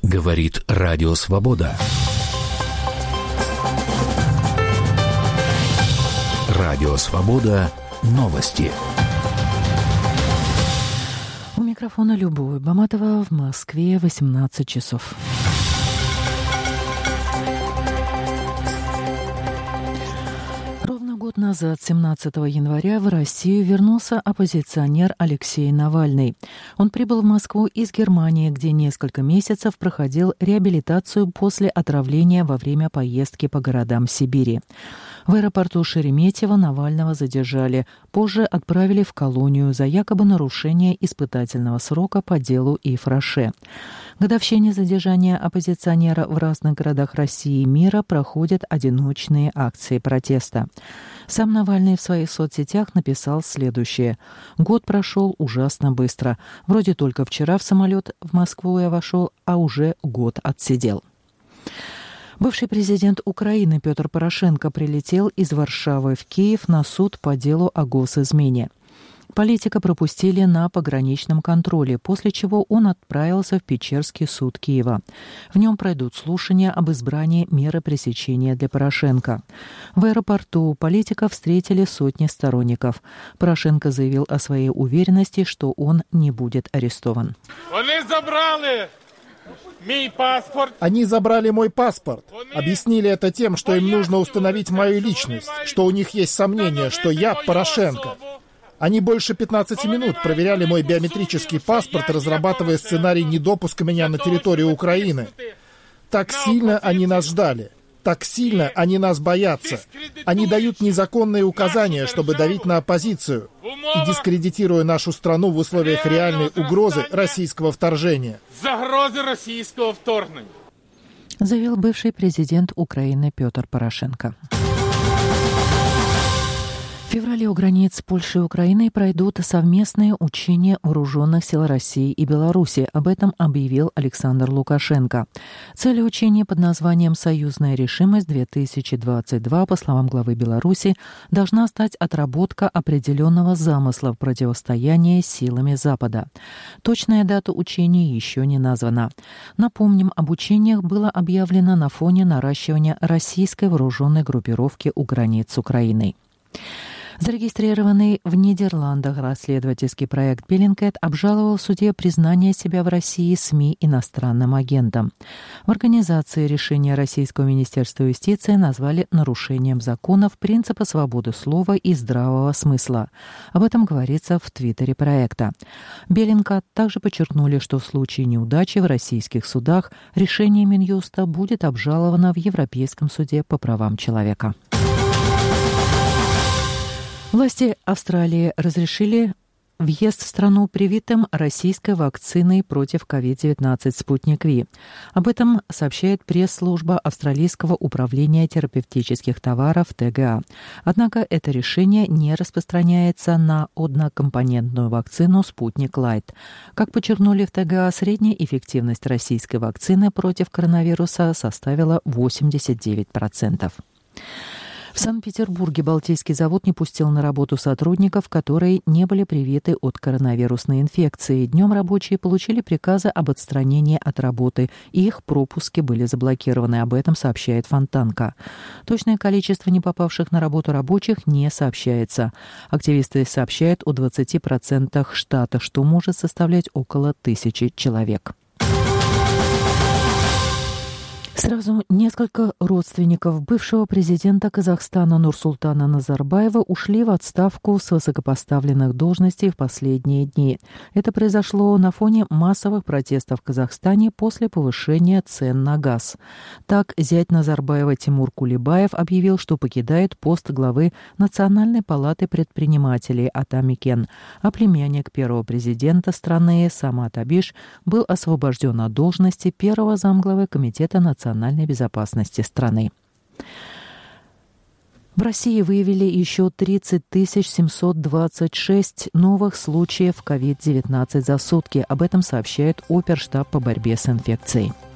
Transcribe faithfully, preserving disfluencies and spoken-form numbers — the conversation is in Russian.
Говорит Радио Свобода. Радио Свобода. Новости. У микрофона Любовь Баматова, в Москве восемнадцать часов. Ровно год назад, семнадцатого января, в Россию вернулся оппозиционер Алексей Навальный. Он прибыл в Москву из Германии, где несколько месяцев проходил реабилитацию после отравления во время поездки по городам Сибири. В аэропорту Шереметьево Навального задержали, позже отправили в колонию за якобы нарушение испытательного срока по делу Ифраше. Годовщине задержания оппозиционера в разных городах России и мира проходят одиночные акции протеста. Сам Навальный в своих соцсетях написал следующее. «Год прошел ужасно быстро. Вроде только вчера в самолет в Москву я вошел, а уже год отсидел». Бывший президент Украины Петр Порошенко прилетел из Варшавы в Киев на суд по делу о госизмене. Политика пропустили на пограничном контроле, после чего он отправился в Печерский суд Киева. В нем пройдут слушания об избрании меры пресечения для Порошенко. В аэропорту политика встретили сотни сторонников. Порошенко заявил о своей уверенности, что он не будет арестован. Они забрали мой паспорт. Они забрали мой паспорт. Объяснили это тем, что им нужно установить мою личность, что у них есть сомнения, что я Порошенко. Они больше пятнадцати минут проверяли мой биометрический паспорт, разрабатывая сценарий недопуска меня на территорию Украины. Так сильно они нас ждали. Так сильно они нас боятся. Они дают незаконные указания, чтобы давить на оппозицию и дискредитируя нашу страну в условиях реальной угрозы российского вторжения. Загрозы российского вторжения. Заявил бывший президент Украины Петр Порошенко. В феврале у границ Польши и Украины пройдут совместные учения вооруженных сил России и Беларуси. Об этом объявил Александр Лукашенко. Цель учения под названием «Союзная решимость-две тысячи двадцать два», по словам главы Беларуси, должна стать отработка определенного замысла в противостоянии с силами Запада. Точная дата учений еще не названа. Напомним, об учениях было объявлено на фоне наращивания российской вооруженной группировки у границ с Украиной. Зарегистрированный в Нидерландах расследовательский проект Bellingcat обжаловал в суде признание себя в России СМИ иностранным агентом. В организации решения Российского министерства юстиции назвали нарушением законов, принципа свободы слова и здравого смысла. Об этом говорится в твиттере проекта. Bellingcat также подчеркнули, что в случае неудачи в российских судах решение Минюста будет обжаловано в Европейском суде по правам человека. Власти Австралии разрешили въезд в страну привитым российской вакциной против ковид девятнадцать «Спутник Ви». Об этом сообщает пресс-служба Австралийского управления терапевтических товаров тэ гэ а. Однако это решение не распространяется на однокомпонентную вакцину «Спутник Лайт». Как подчеркнули в тэ гэ а, средняя эффективность российской вакцины против коронавируса составила восемьдесят девять процентов. В Санкт-Петербурге Балтийский завод не пустил на работу сотрудников, которые не были привиты от коронавирусной инфекции. Днем рабочие получили приказы об отстранении от работы, и их пропуски были заблокированы. Об этом сообщает Фонтанка. Точное количество не попавших на работу рабочих не сообщается. Активисты сообщают о двадцати процентах штата, что может составлять около тысячи человек. Сразу несколько родственников бывшего президента Казахстана Нурсултана Назарбаева ушли в отставку с высокопоставленных должностей в последние дни. Это произошло на фоне массовых протестов в Казахстане после повышения цен на газ. Так, зять Назарбаева Тимур Кулибаев объявил, что покидает пост главы Национальной палаты предпринимателей Атамикен, а племянник первого президента страны Самат Абиш был освобожден от должности первого замглавы Комитета национальной национальной безопасности страны. В России выявили еще тридцать тысяч семьсот двадцать шесть новых случаев ковид девятнадцать за сутки. Об этом сообщает Оперштаб по борьбе с инфекцией.